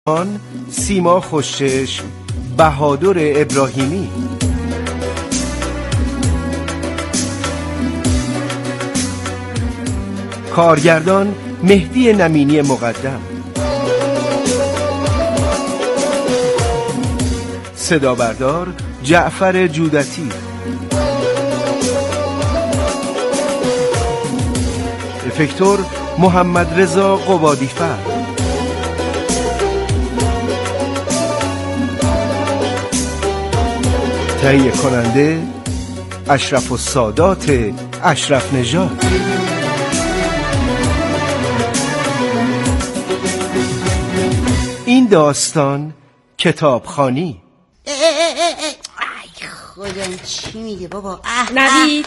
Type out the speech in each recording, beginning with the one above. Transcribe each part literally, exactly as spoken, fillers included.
سیما خوشچشم، بهادر ابراهیمی. کارگردان مهدی نمینی مقدم. صدا بردار جعفر جودتی. افکتور محمد رضا قبادی‌فر. تهیه کننده اشرف السادات اشرف نژاد. این داستان کتابخوانی. خدا چی میگه بابا؟ نوید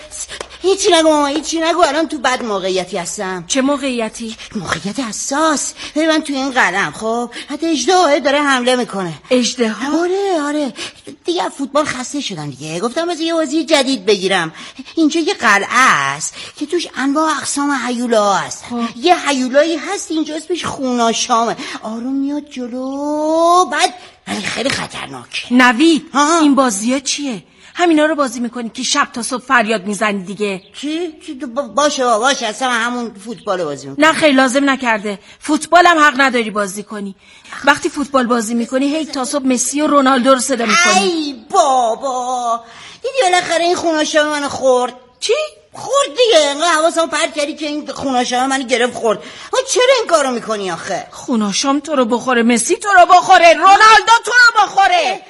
هیچی نگو ماما، هیچی نگو. الان تو بد موقعیتی هستم. چه موقعیتی؟ موقعیت حساس. من تو این قلم خب حتی اژدها داره حمله میکنه. اژدها؟ آره آره دیگه فوتبال خسته شدم دیگه. گفتم بذار یه بازی جدید بگیرم. اینجا یه قلعه است که توش انواع اقسام هیولا هست. یه هیولایی هست اینجا اسمش خوناشامه. آروم میاد جلو بعد خیلی خطرناک. نوید این بازیه چیه؟ همینا رو بازی میکنی که شب تا صبح فریاد میزنی دیگه؟ چی؟ باشه باشه اصلا همون فوتبال بازی میکنی. نه خیلی لازم نکرده. فوتبال هم حق نداری بازی کنی. وقتی فوتبال بازی میکنی هی تا صبح مسی و رونالدو رو صدا میکنی. ای بابا دیدی بالاخره این خوناشام منو خورد. چی؟ خورد دیگه. انقدر حواسم پرت کردی که این خوناشام منو گرفت خورد. ما چرا این کارو میکنی آخه؟ خوناشام تو رو بخوره، مسی تو رو بخوره، رونالدو تو رو بخوره.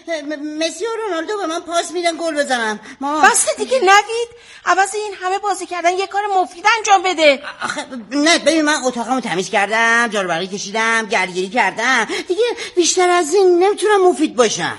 مسی و رونالدو به من پاس میدن گل بزنم. ما بس دیگه نوید، عوض این همه بازی کردن یه کار مفید انجام بده. آخه نه ببین من اتاقمو تمیز کردم، جارو برقی کشیدم، گردگیری کردم. دیگه بیشتر از این نمیتونم مفید باشم.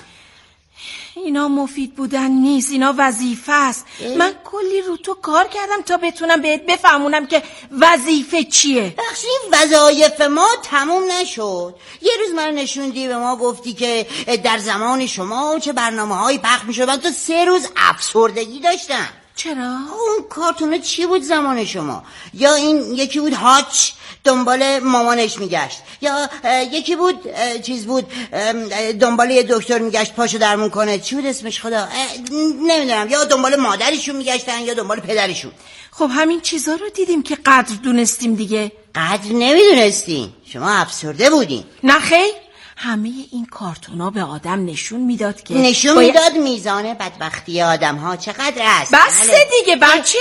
اینا مفید بودن نیست، اینا وظیفه است. من کلی رو تو کار کردم تا بتونم بهت بفهمونم که وظیفه چیه. بخشی وظایف ما تموم نشد. یه روز من نشوندی به ما گفتی که در زمان شما چه برنامه‌هایی پخش می‌شد. من تو سه روز افسردگی داشتم. چرا؟ اون کارتونه چی بود زمان شما؟ یا این یکی بود هاچ دنبال مامانش میگشت، یا یکی بود چیز بود دنبال یه دکتر میگشت پاشو درمون کنه. چی بود اسمش خدا؟ نمیدونم. یا دنبال مادرشون میگشتن یا دنبال پدرشون. خب همین چیزا رو دیدیم که قدر دونستیم دیگه. قدر نمیدونستیم؟ شما افسرده بودین. نه خیر، همه این کارتونا به آدم نشون میداد که نشون باید... میداد میزان بدبختی آدم ها چقدر است. بس دیگه بچه.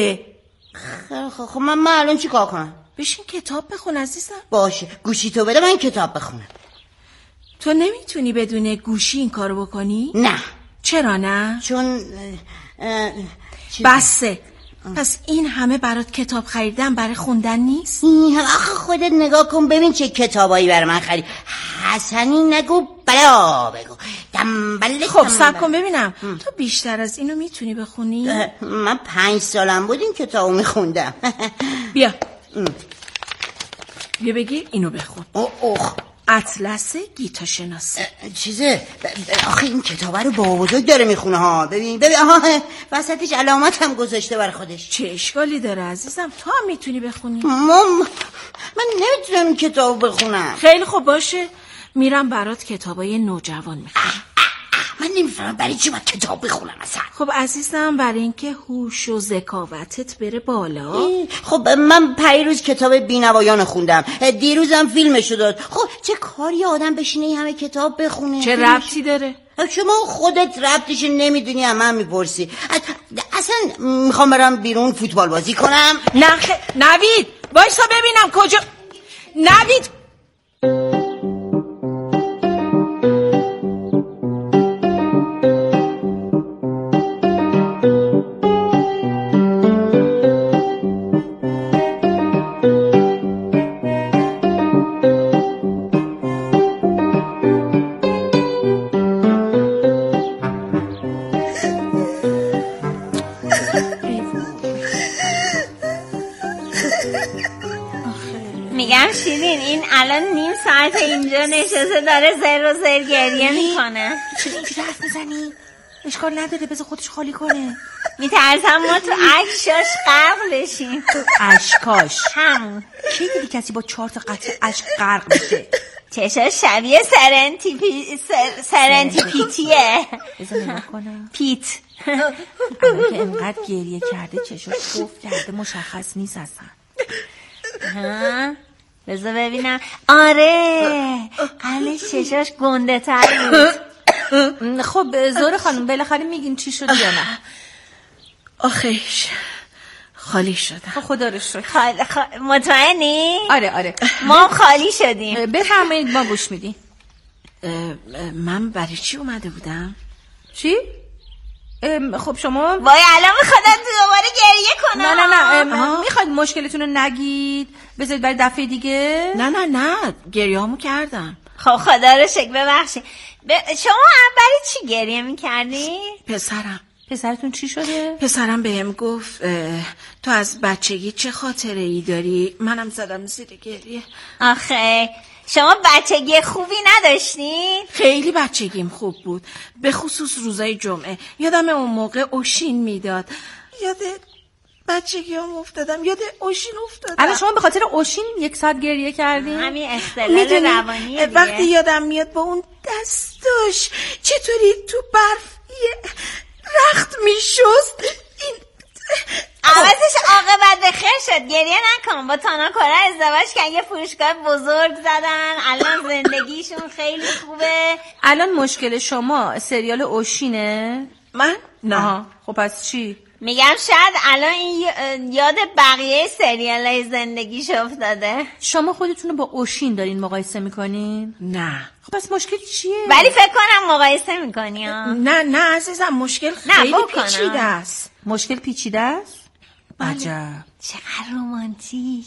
خب خب من, من الان چی کار کنم؟ بشین کتاب بخون عزیزم. باشه گوشی تو بده من کتاب بخونم. تو نمیتونی بدون گوشی این کارو بکنی؟ نه. چرا نه؟ چون بسه. پس این همه برات کتاب خریدن برای خوندن نیست؟ این آخه خودت نگاه کن ببین چه کتابایی برای من خرید. حسنی نگو بلا بگو دنبله. خب صبر کن ببینم ام. تو بیشتر از اینو میتونی بخونی؟ من پنج سالم بود این کتابو میخوندم. بیا ام. بیا بگیر اینو بخون. اوه اوه اطلس گیتا شناسی. چیزه آخه این کتابه رو بابا بزرگ داره میخونه ها. ببین ببین آها وسطش علامت هم گذاشته بر خودش. چه اشکالی داره عزیزم؟ تو هم میتونی بخونی. مام من نمیتونم این کتابو بخونم. خیلی خوب باشه میرم برات کتابای نوجوان میخونم. من نمیفهمم برای چی باید کتاب بخونم اصلا. خب عزیزم برای اینکه هوش و ذکاوتت بره بالا. خب من پیروز کتاب بینوایان خوندم، دیروزم فیلمشو داد. خب چه کاری آدم بشینه این همه کتاب بخونه؟ چه ربطی داره؟ شما خودت ربطش نمیدونی هم من میپرسی. اصلا میخوام برم بیرون فوتبال بازی کنم. نه خ... نوید وایسا ببینم کجا. نوید میگم شیرین این الان نیم ساعت اینجا نشسته داره زر و زر گریه میکنه. چرا اینجوری حرف میزنی؟ اشکال نداره بذار خودش خالی کنه. میترسم ما تو اشکاش غرق بشیم. اشکاش همون کی دیدی کسی با چهار تا قطره اشک غرق بشه؟ چشاش شبیه سرنتیپی سر... سرنتیپیتیه. بذار نگاه کنم. پیت. الان که انقدر گریه کرده چشاش گفت کرده مشخص نیست اصلا. ها بذار ببینم. آره قلش چشاش گنده تر بود. خب زهره خانم بالاخره میگین چی شد یا نه؟ آخیش خالی شدم. خب خدا رو شکر. خال... خال... مطمئنی؟ آره آره ما خالی شدیم. بفرمایید ما گوش میدیم. من برای چی اومده بودم؟ چی؟ خب شما وای الان میخوادن دوباره گریه کنم. نه نه نه میخواید مشکلتون رو نگید بذارید برای دفعه دیگه؟ نه نه نه گریه همو کردم. خب خدا رو شکر ببخشید. ب... شما برای چی گریه میکردی؟ پسرم. پسرتون چی شده؟ پسرم بهم گفت تو از بچگی چه خاطره ای داری؟ منم زدم زیر گریه. آخه شما بچگی خوبی نداشتین؟ خیلی بچگیم خوب بود، به خصوص روزای جمعه. یادم اون موقع اوشین میداد. یاد بچگی هم افتادم، یاد اوشین افتادم. الان شما به خاطر اوشین یک ساعت گریه کردین؟ همین اختلال روانیه دیگه. وقتی یادم میاد با اون دستاش چطوری تو برف یه رخت میشست. این عوضش عاقبت به خیر شد. گریه نکن. با تانا کره ازدواج کردن، یه فروشگاه بزرگ زدن، الان زندگیشون خیلی خوبه. الان مشکل شما سریال اوشینه؟ من؟ نه. آها. خب پس چی؟ میگم شاید الان این یاد بقیه سریالای زندگیش افتاده. شما خودتون رو با اوشین دارین مقایسه میکنین؟ نه. خب پس مشکل چیه؟ ولی فکر کنم مقایسه میکنی ها. نه نه عزیزم مشکل خیلی پیچیده است. مشکل پیچیده است؟ عجب. چقدر رومانتیک.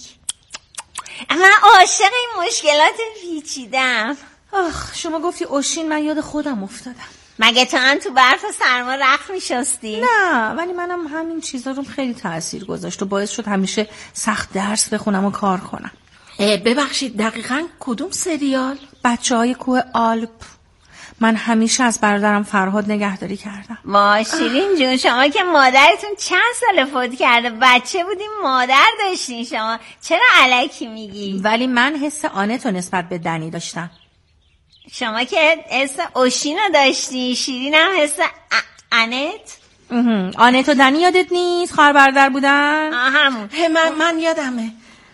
من عاشق این مشکلات پیچیدم. آخ شما گفتی اوشین من یاد خودم افتادم. مگه تو هم تو برف و سرما رخت میشستی؟ نه ولی منم همین چیزا رو خیلی تأثیر گذاشت و باعث شد همیشه سخت درس بخونم و کار کنم. ببخشید دقیقاً کدوم سریال؟ بچه های کوه آلپ. من همیشه از برادرم فرهاد نگهداری کردم. وای شیرین جون شما که مادرتون چند سال فوت کرده، بچه بودیم مادر داشتین شما، چرا الکی میگی؟ ولی من حس آنتو نسبت به دنی داشتم. شما که حس اوشینو داشتی، شیرین هم حس آنت. آنت و دنی یادت نیست؟ خواهر برادر بودن؟ آه همون. من من یادمه.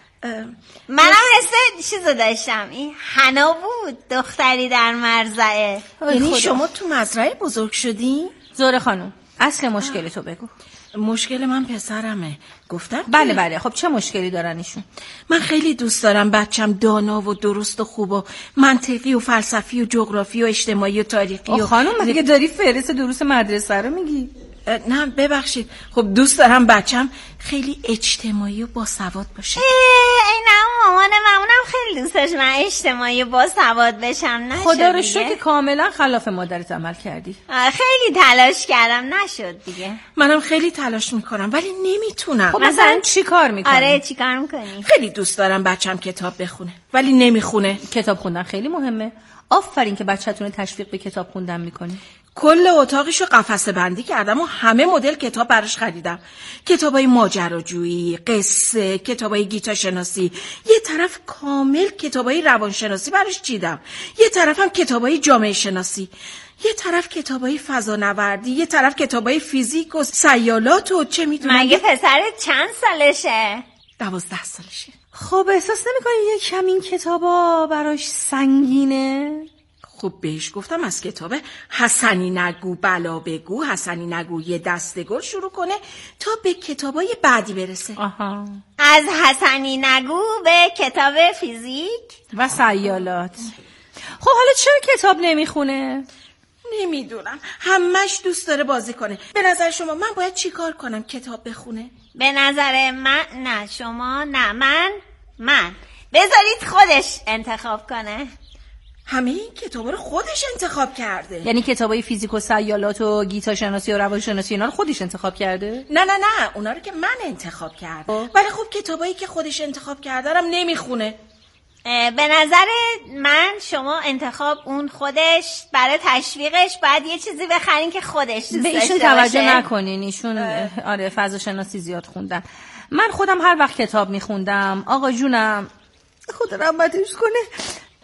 منم حس چیزو داشتم، این حنا بود، دختری در مرزعه. یعنی شما تو مزرعه بزرگ شدین؟ زهره خانم اصل مشکل تو بگو. مشکل من پسرمه. گفتم بله بله. خب چه مشکلی دارن ایشون؟ من خیلی دوست دارم بچم دانا و درست و خوب و منطقی و فلسفی و جغرافی و اجتماعی و تاریخی و خانم مگه داری فهرست دروس مدرسه رو میگی؟ نه ببخشید. خب دوست دارم بچم خیلی اجتماعی و باسواد باشه. این هم مامان مامونم خیلی دوست داشت من اجتماعی و باسواد بشم. نشد. خدا رو شکر که کاملا خلاف مادرت عمل کردی. خیلی تلاش کردم نشد دیگه. منم خیلی تلاش میکنم ولی نمیتونم. خب مثلا چی کار میکنی؟ آره چی کار میکنی؟ خیلی دوست دارم بچم کتاب بخونه ولی نمیخونه. کتاب خوندن خیلی مهمه. آفرین که بچه‌تون تشویق به کتاب خوندن میکنی. کل اتاقشو قفسه بندی کردم و همه مدل کتاب براش خریدم. کتابای ماجراجویی، قصه، کتابای گیتا شناسی. یه طرف کامل کتابای روانشناسی براش چیدم. یه طرفم کتابای جامعه شناسی. یه طرف کتابای فضانوردی، یه طرف کتابای فیزیک و سیالات و چه میدونم. مگه پسرت چند سالشه؟ دوازده سالشه. خب احساس نمی‌کنی یه کم این کتابا براش سنگینه؟ خب بهش گفتم از کتاب حسنی نگو بلا بگو، حسنی نگو یه دسته گل شروع کنه تا به کتابای بعدی برسه. آها. از حسنی نگو به کتاب فیزیک و سیالات. خب حالا چرا کتاب نمیخونه؟ نمیدونم، همش دوست داره بازی کنه. به نظر شما من باید چی کار کنم کتاب بخونه؟ به نظر من نه، شما نه، من من بذارید خودش انتخاب کنه. همه این کتابا رو خودش انتخاب کرده. یعنی کتابای فیزیک و سیالات و گیتا شناسی و روانشناسی اینا رو خودش انتخاب کرده؟ نه نه نه، اونا رو که من انتخاب کردم. ولی خب کتابایی که خودش انتخاب کرده رو نمیخونه. به نظر من شما انتخاب اون خودش برای تشویقش باید یه چیزی بخرین که خودش دوست به ایشون توجه نکنین، ایشون آره فضا شناسی زیاد خوندن. من خودم هر وقت کتاب میخوندم آقا جونم خدا رحمتش کنه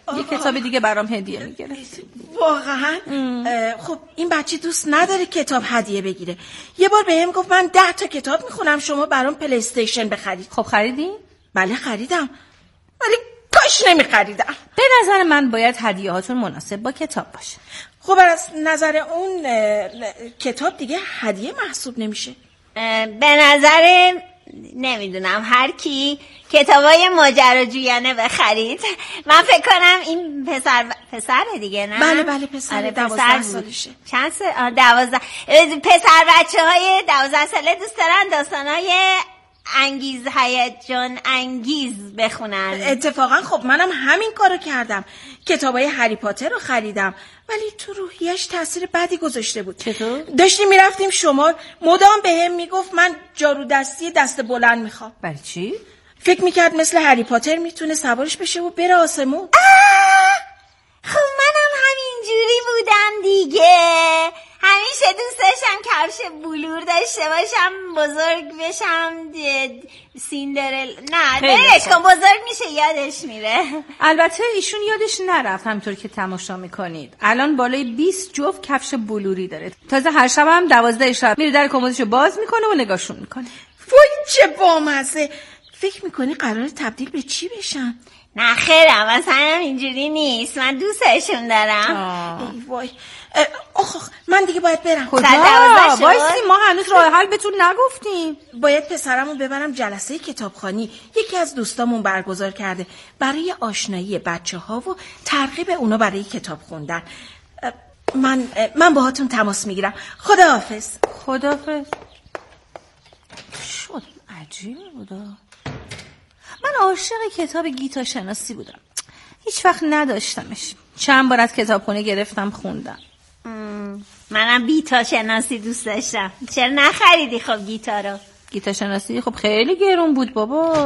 یه کتاب دیگه برام هدیه میگیره. واقعا؟ خب این بچه دوست نداره کتاب هدیه بگیره. یه بار بهم گفت من ده تا کتاب میخونم شما برام پلی استیشن بخرید. خب خریدی؟ بله خریدم، ولی کاش نمیخریدم. به نظر من باید هدیه هاتون مناسب با کتاب باشه. خب از نظر اون کتاب دیگه هدیه محسوب نمیشه. به نظر نمیدونم هر کی کتابای ماجراجویانه بخرید. من فکر کنم این پسر پسره دیگه نه؟ بله بله پسر. آره دوازده سالشه. چند سال؟ دوازده. پسر بچه های دوازده ساله دوست دارن داستانای انگیز هیجان انگیز بخونن. اتفاقا خب منم همین کارو کردم. کتابای هری پاتر رو خریدم ولی تو روحیش تاثیر بدی گذاشته بود. چطور؟ داشتیم میرفتیم شمال، مدام بهم میگفت من جارو دستی دست بلند میخوام. برای چی؟ فکر میکرد مثل هری پاتر میتونه سوارش بشه و بره آسمون. خب منم همین جوری بودم دیگه. همیشه دوست داشتم کفش بلور داشته باشم، بزرگ بشم، سیندرل. نه درش کن، بزرگ میشه یادش میره. البته ایشون یادش نرفت. همینطور که تماشا میکنید الان بالای بیست جفت کفش بلوری داره. تازه هر شب هم دوازده شب میره در کمدشو باز میکنه و نگاهشون میکنه. وای چه بامزه. فکر میکنی قراره تبدیل به چی بشن؟ نه خیرم اصلا اینجوری نیست. من دوستشون دارم. ای وای. آخ آخ من دیگه باید برم. کجا؟ وایسی ما هنوز راه حل بهتون نگفتیم. باید پسرمو ببرم جلسه کتابخوانی. یکی از دوستامون برگزار کرده برای آشنایی بچه ها و ترغیب اونا برای کتاب خوندن. من من باهاتون تماس میگیرم. خداحافظ. خداحافظ. شد عجیبه بودا. من عاشق کتاب گیتا شناسی بودم. هیچ وقت نداشتمش. چند بار از کتابخونه گرفتم خوندم. منم بیتا شناسی دوست داشتم. چرا نخریدی خب گیتا رو؟ گیتا شناسی خب خیلی گرون بود بابا.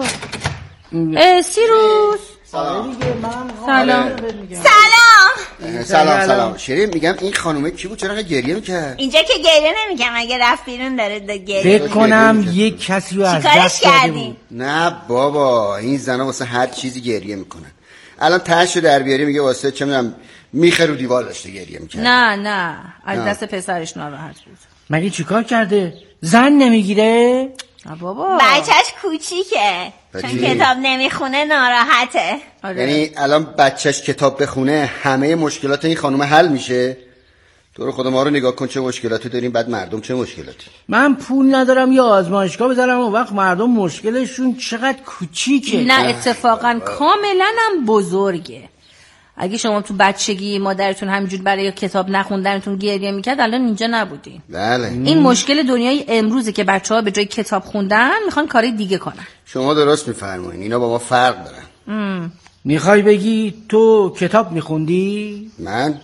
سیروس سلام. سلام. سلام. سلام سلام. شیرین میگم این خانومه کی بود؟ چرا گریه میکرد؟ اینجا که گریه نمیگم، اگه رفت بیرون داره گریه. فکر کنم یک کسی رو از دست داده بود. نه بابا این زنا واسه هر چیزی گریه میکنن. الان تاشو در بیاری میگه واسه چه میدونم میخه رو دیوار داشته گریه میکرد. نه نه از دست پسرش ناراحت بود. مگه چیکار کرده؟ زن نمیگیره؟ نه بابا بچهش کوچیکه چون کتاب نمیخونه ناراحته. آره. یعنی الان بچهش کتاب بخونه همه مشکلات این خانم حل میشه؟ تو رو خدا ما رو نگاه کن چه مشکلاتی داریم، بعد مردم چه مشکلاتی. من پول ندارم یا آزمایشگاه بذارم و وقت مردم مشکلشون چقدر کوچیکه. نه اتفاقا کاملا هم بزرگه. اگه شما تو بچگی مادرتون همینجور برای کتاب نخوندنتون گریه میکرد الان اینجا نبودین. بله. این مشکل دنیای امروزه که بچه‌ها به جای کتاب خوندن میخوان کاری دیگه کنن. شما درست میفرمایین، اینا با ما فرق دارن. میخوای بگی تو کتاب میخوندی؟ من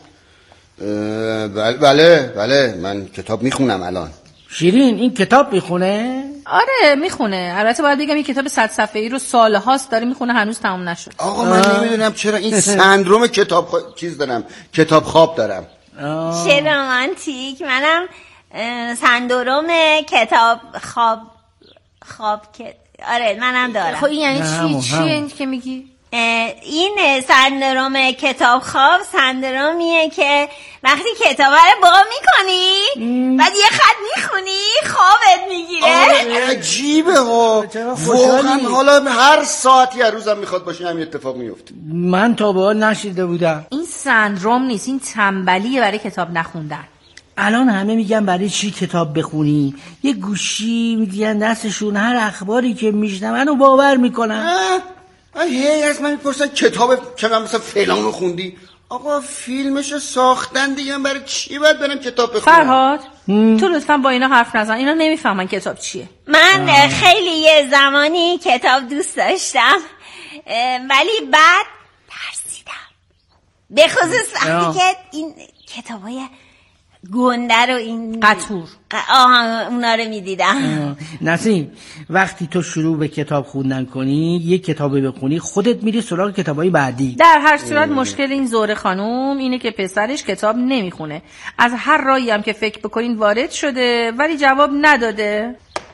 بله بله بله من کتاب میخونم الان. شیرین این کتاب میخونه؟ آره میخونه. البته باید بگم این کتاب صد صفحه‌ای رو سالهاست داره میخونه، هنوز تموم نشد. آقا من نمیدونم چرا این سندروم کتاب خ... چیز دارم، کتاب خواب دارم. چه رمانتیک. منم سندروم کتاب خواب خواب که آره منم دارم. خب این یعنی چی؟ چیه این که میگی؟ این سندروم کتاب خواب سندرومیه که وقتی کتاب رو با میکنی بعد یه خط میخونی خوابت میگیره. عجیبه ها واقعا. حالا هر ساعتی از روزم میخواد باشه همین اتفاق میفته. من تا به حال نشیده بودم. این سندروم نیست، این تنبلیه برای کتاب نخوندن. الان همه میگن برای چی کتاب بخونی، یه گوشی میگن دستشون، هر اخباری که میشنون و باور میکنن. هی از من میپرسن کتاب که من مثلا فلان رو خوندی. آقا فیلمشو ساختن دیگه، برای چی باید برم کتاب بخونم؟ فرهاد تو لطفا با اینا حرف نزن، اینا نمیفهمن کتاب چیه. من آه. خیلی یه زمانی کتاب دوست داشتم ولی بعد ترسیدم، به خصوص وقتی که این کتابای گنده رو این قطور آها اونا رو میدیدم. نسیم وقتی تو شروع به کتاب خوندن کنی، یک کتابی بخونی، خودت میری سراغ کتابای بعدی. در هر صورت مشکل این زهره خانوم اینه که پسرش کتاب نمیخونه. از هر راهی هم که فکر بکنین وارد شده ولی جواب نداده.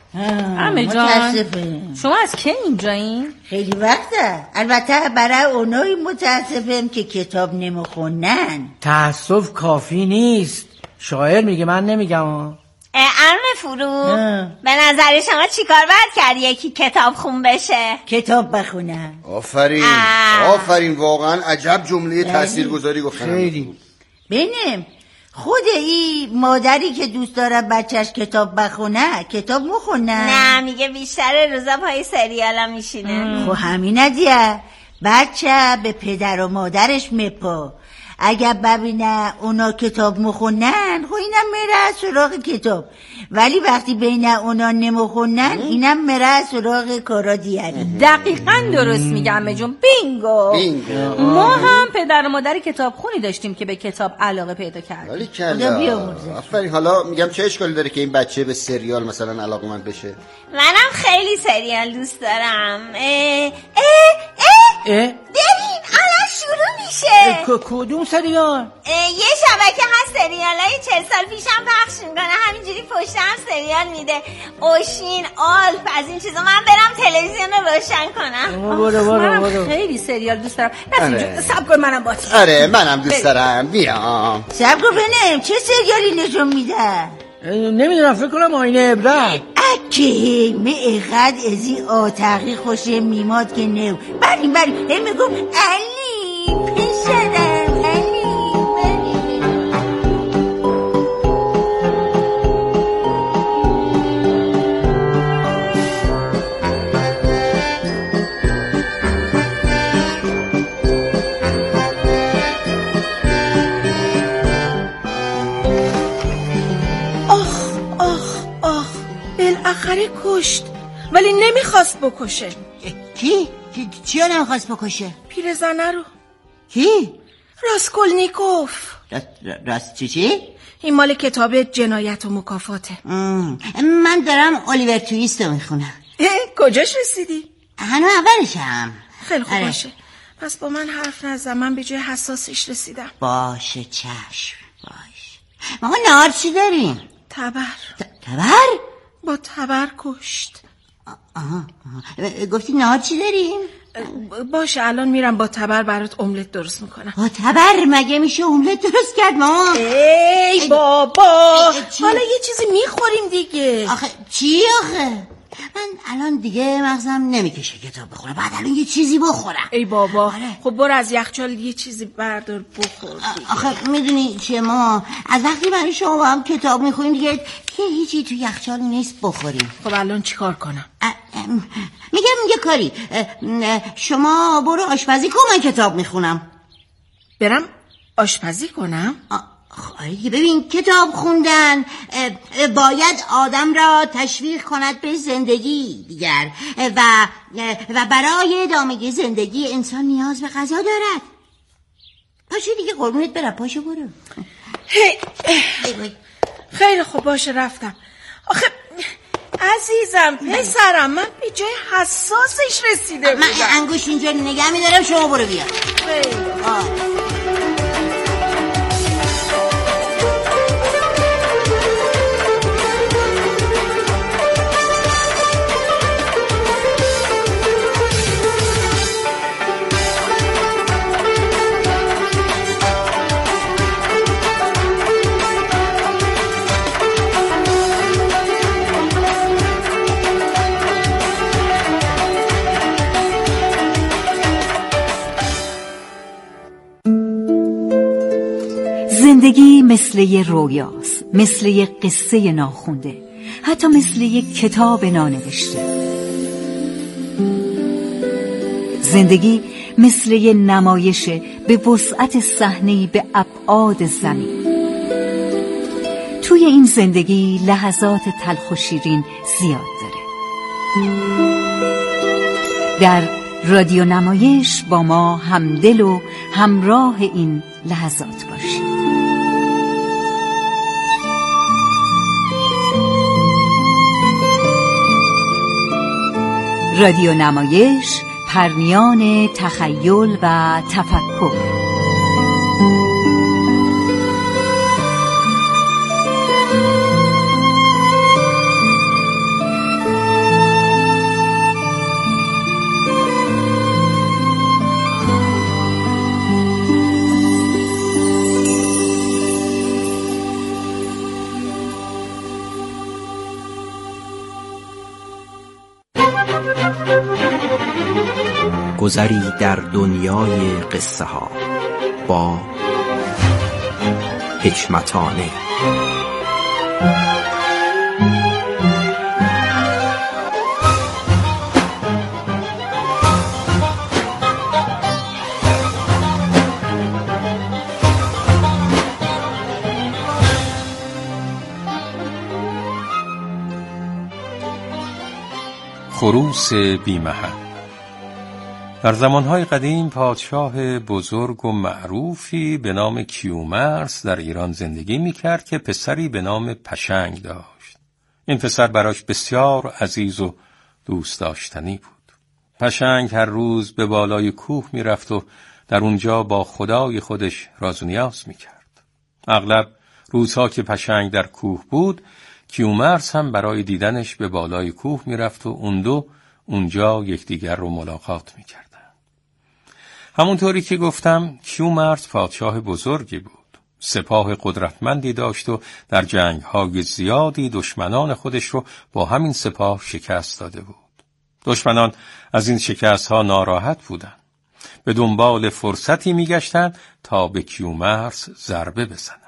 عمه جان شما از کی اینجایین؟ خیلی وقته. البته برای اونایی متاسفم که کتاب نمیخونن. تأسف کافی نیست. شاعر میگه، من نمیگم. عمه فرو به نظر شما چیکار باید کرد یکی کتاب خون بشه؟ کتاب بخونم. آفرین آه. آفرین، واقعا عجب جمله تاثیرگذاری گفتن. خیلی ببینم خود این مادری که دوست داره بچهش کتاب بخونه کتاب میخونه؟ نه، میگه بیشتر روزا پای سریالا میشینه. خب همینه دیگه، بچه به پدر و مادرش میپا. اگر ببینه اونا کتاب مخونن خب اینم میره سراغ کتاب، ولی وقتی بین اونا نمخونن اینم میره سراغ کارا دیگری. دقیقاً درست میگم جون. بینگو. بینگو. ما هم پدر و مادر کتاب خونی داشتیم که به کتاب علاقه پیدا کردیم. ولی کلا آفرین. حالا میگم چه اشکالی داره که این بچه به سریال مثلا علاقه‌مند بشه؟ منم خیلی سریال دوست دارم. اه اه اه, اه؟ بریم الان شروع میشه. کدوم سریال؟ یه شبکه هست سریالای چهل سال پیشم پخش میکنه، همینجوری پشت هم سریال میده. اوشین، آلف، از این چیزا. من برم تلویزیون رو روشن کنم. برو برو برو. خیلی سریال دوست دارم. نسیم سب کن منم باید. آره منم دوست دارم. بیام سب کن ببینم چه سریالی نشون میده. نمیدونم، فکر کنم آینه عبرت. اکی می اقد ازی آتاقی خوشه میماد که نو. بریم بریم. هم میگم علی پیشدم علی بریم. آخ آخ آخ بالاخره کشت، ولی نمیخواست بکشه. کی؟ چی رو نمیخواست بکشه؟ پیرزنه رو. کی؟ راسکولنیکوف. راست, راست چی چی؟ این مال کتاب جنایت و مکافاته. من دارم الیور تویست رو میخونم. کجاش رسیدی؟ هنو اولشم. خیلی خوب باشه، پس با من حرف نزن، من به جای حساسش رسیدم. باشه چشم باش. ما نهار چی داریم؟ تبر. تبر؟ با تبر کشت. آها آها. گفتی نهار چی داریم؟ باشه الان میرم با تبر برات املت درست میکنم. با تبر مگه میشه املت درست کرد مامان؟ ای بابا، حالا یه چیزی میخوریم دیگه. آخه چی آخه؟ من الان دیگه مغزم نمیکشه کتاب بخورم، بعد الان یه چیزی بخورم. ای بابا آره. خب برو از یخچال یه چیزی بردار بخور دیگه. آخه میدونی چیه ما از وقتی من شما با هم کتاب میخوریم دیگه که هیچی تو یخچال نیست بخوریم. خب الان چی کار کنم؟ میگم یه کاری، شما برو آشپزی کن، من کتاب میخونم. برم آشپزی کنم؟ خواهی ببین کتاب خوندن باید آدم را تشویق کند به زندگی دیگر و و برای ادامه زندگی انسان نیاز به غذا دارد. پاشو دیگه قربونت برم، پاشو برو. خیلی خوب باشه رفتم. آخه عزیزم پسرم من به جای حساسش رسیده بودم. من انگوش اینجا نگه میدارم، شما برو بیا. خیلی آه. زندگی مثل یه رویاست، مثل یه قصه ناخونده، حتی مثل یه کتاب نانوشته. زندگی مثل یه نمایش به وسعت صحنه‌ای به ابعاد زمین. توی این زندگی لحظات تلخ و شیرین زیاد داره. در رادیو نمایش با ما همدل و همراه این لحظات باشید. رادیو نمایش، پرمیان تخیل و تفکر. گذری در دنیای قصه ها با حکمتانه. خروس بی‌محل. در زمانهای قدیم پادشاه بزرگ و معروفی به نام کیومرث در ایران زندگی می‌کرد که پسری به نام پشنگ داشت. این پسر براش بسیار عزیز و دوست داشتنی بود. پشنگ هر روز به بالای کوه می‌رفت و در اونجا با خدای خودش راز و نیاز می‌کرد. اغلب روزها که پشنگ در کوه بود، کیومرث هم برای دیدنش به بالای کوه میرفت و اون دو اونجا یکدیگر رو ملاقات میکردن. همونطوری که گفتم کیومرث پادشاه بزرگی بود. سپاه قدرتمندی داشت و در جنگ‌های زیادی دشمنان خودش رو با همین سپاه شکست داده بود. دشمنان از این شکست‌ها ناراحت بودن. به دنبال فرصتی میگشتن تا به کیومرث ضربه بزنن.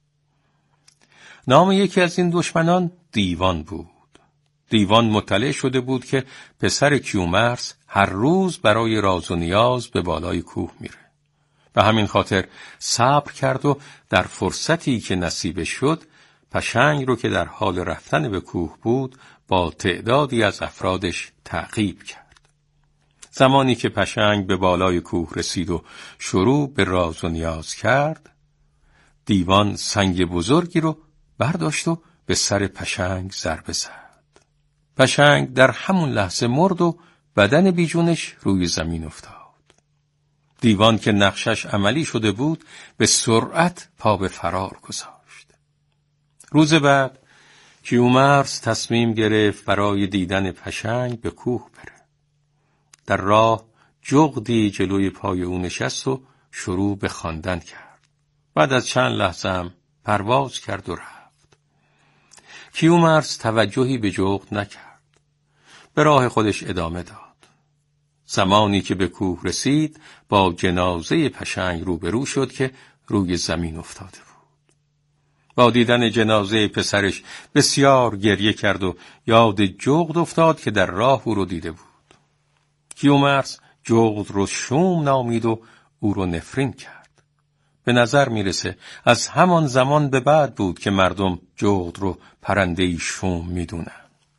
نام یکی از این دشمنان دیوان بود. دیوان مطلع شده بود که پسر کیومرث هر روز برای راز و نیاز به بالای کوه میره. به همین خاطر صبر کرد و در فرصتی که نصیبش شد، پشنگ رو که در حال رفتن به کوه بود با تعدادی از افرادش تعقیب کرد. زمانی که پشنگ به بالای کوه رسید و شروع به راز و نیاز کرد، دیوان سنگ بزرگی رو برداشت و به سر پشنگ ضربه زد. پشنگ در همون لحظه مرد و بدن بیجونش روی زمین افتاد. دیوان که نقشش عملی شده بود به سرعت پا به فرار گذاشت. روز بعد کیومرث تصمیم گرفت برای دیدن پشنگ به کوه بره. در راه جغدی جلوی پای او نشست و شروع به خواندن کرد. بعد از چند لحظه هم پرواز کرد و رفت. کیومرث توجهی به جغد نکرد. به راه خودش ادامه داد. زمانی که به کوه رسید با جنازه پشنگ روبرو شد که روی زمین افتاده بود. با دیدن جنازه پسرش بسیار گریه کرد و یاد جغد افتاد که در راه او رو دیده بود. کیومرث جغد رو شوم نامید و او رو نفرین کرد. به نظر میرسه از همان زمان به بعد بود که مردم جغد رو پرنده‌ای شوم میدونن.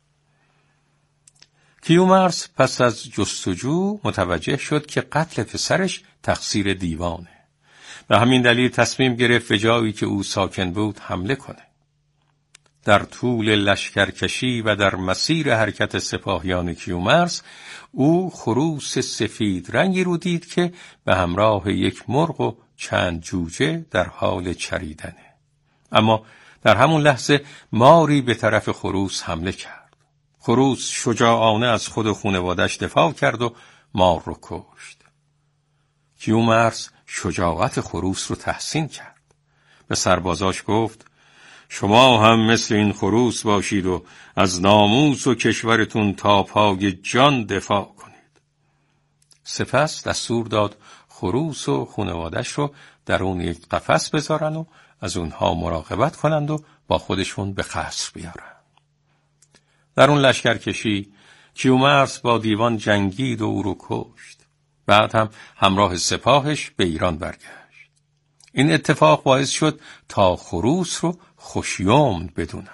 کیومرث پس از جستجو متوجه شد که قتل پسرش تقصیر دیوانه. به همین دلیل تصمیم گرفت به جایی که او ساکن بود حمله کنه. در طول لشکرکشی و در مسیر حرکت سپاهیان کیومرث، او خروس سفید رنگی رو دید که به همراه یک مرغ و چند جوجه در حال چریدنه. اما در همون لحظه ماری به طرف خروس حمله کرد. خروس شجاعانه از خود و خانواده‌اش دفاع کرد و مار رو کشت. کیومرث شجاعت خروس رو تحسین کرد. به سربازاش گفت: شما هم مثل این خروس باشید و از ناموس و کشورتون تا پای جان دفاع کنید. سپس دستور داد خروس و خانواده‌اش رو در اون یک قفس بذارن و از اونها مراقبت کنند و با خودشون به قصر بیارن. در اون لشکرکشی کیومرث با دیوان جنگید و او رو کشت. بعد هم همراه سپاهش به ایران برگشت. این اتفاق باعث شد تا خروس رو خوشیومن بدونن.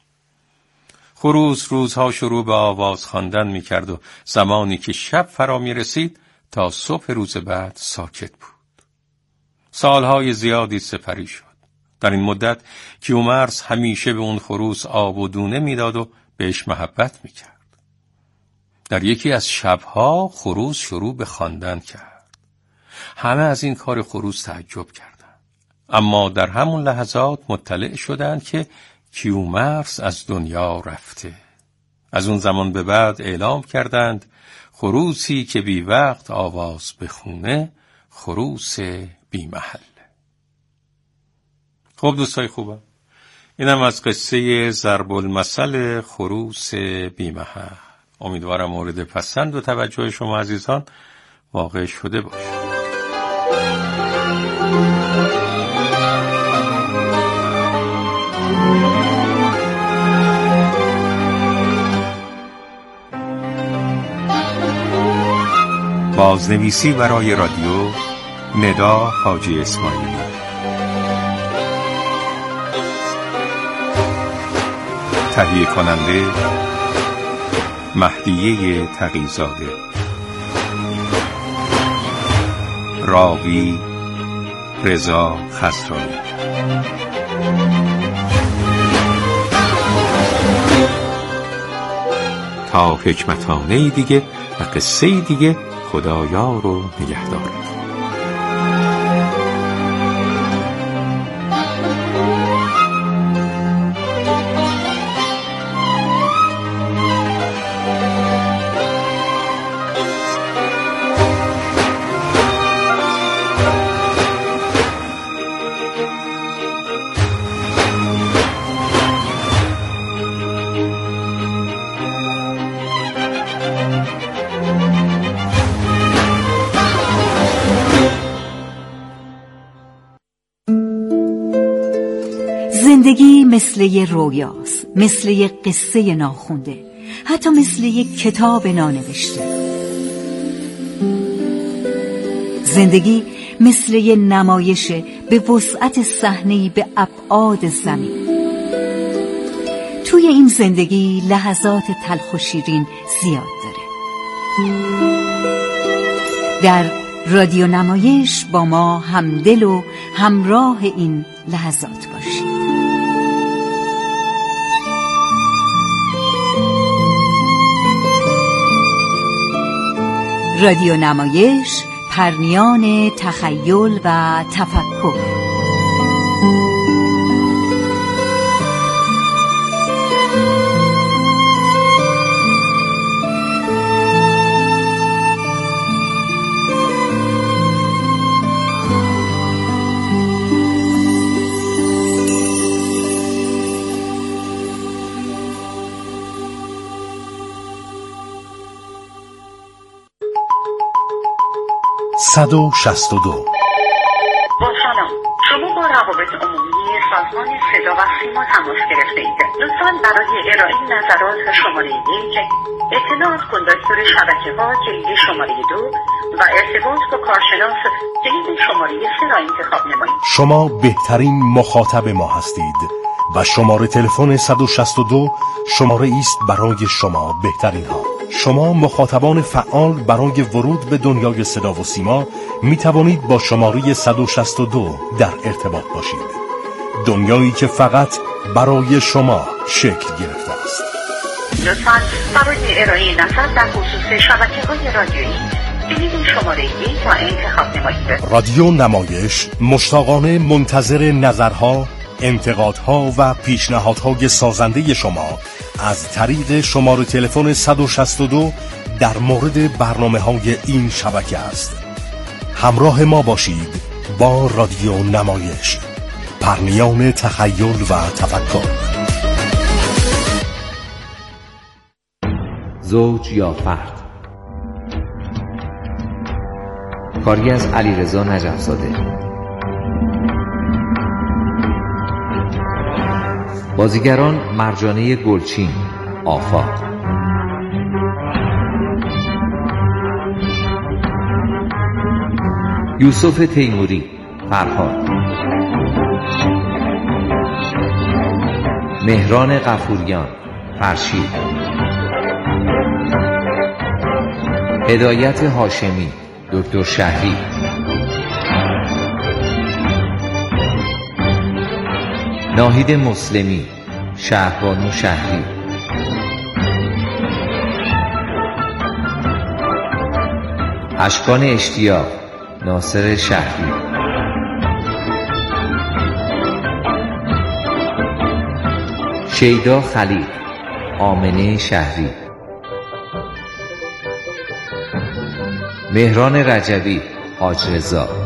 خروس روزها شروع به آواز خواندن میکرد و زمانی که شب فرا میرسید تا صبح روز بعد ساکت بود. سالهای زیادی سپری شد. در این مدت کیومرث همیشه به اون خروس آب و دونه میداد و بهش محبت میکرد. در یکی از شبها خروس شروع به خواندن کرد. همه از این کار خروس تعجب کردند. اما در همون لحظات مطلع شدند که کیومرث از دنیا رفته. از اون زمان به بعد اعلام کردند خروسی که بی وقت آواز بخونه خروس بی محل. خب دوستای خوبم، اینم از قصه ضرب المثل خروس بی محل. امیدوارم مورد پسند و توجه شما عزیزان واقع شده باشه. بازنویسی برای رادیو ندا حاجی اسماعیلی. تهیه کننده مهدیه تقی‌زاده. راوی رضا خسروی. تا حکمتانه دیگه و قصه دیگه، خدایار و نگهدار. زندگی مثل یه رویاست، مثل یه قصه ناخونده، حتی مثل یه کتاب نانوشته. زندگی مثل یه نمایشه به وسعت صحنه‌ای به ابعاد زمین. توی این زندگی لحظات تلخ و شیرین زیاد داره. در رادیو نمایش با ما همدل و همراه این لحظات باشید. رادیو نمایش، پرنیان تخیل و تفکر. صد و شصت و دو. با سلام، شما با روابط عمومی سازمان صدا و سیما تماس گرفته اید. لطفاً برای ارائه نظرات شماره یک، اطلاعات کندکتور شبکه ها کلید شماره دو و ارتباط با کارشناس کلید شماره سه را انتخاب نمایید. شما بهترین مخاطب ما هستید و شماره تلفن صد و شصت و دو شماره است برای شما بهترین ها. شما مخاطبان فعال برای ورود به دنیای صدا و سیما می توانید با شماره صد و شصت و دو در ارتباط باشید. دنیایی که فقط برای شما شکل گرفته است. لطفاً برای ارائه نظر در خصوص شبکه‌های رادیویی کلید شماره یک را انتخاب نمایید. رادیو نمایش مشتاقانه منتظر نظرها، انتقادها و پیشنهادهای سازنده شما از طریق شماره تلفن صد و شصت و دو در مورد برنامه‌های این شبکه است. همراه ما باشید با رادیو نمایش، پرنیان تخیل و تفکر. زوج یا فرد، کاری از علیرضا نجف‌زاده. بازیگران: مرجانه گلچین، آفاق، یوسف تیموری، فرهاد، مهران غفوریان، فرشید، هدایت هاشمی، دکتر شهری، ناهید مسلمی، شهربانو شهری، اشکان اشتیاق، ناصر شهری، شیدا خلیل، آمنه شهری، مهران رجبی، حاج رضا،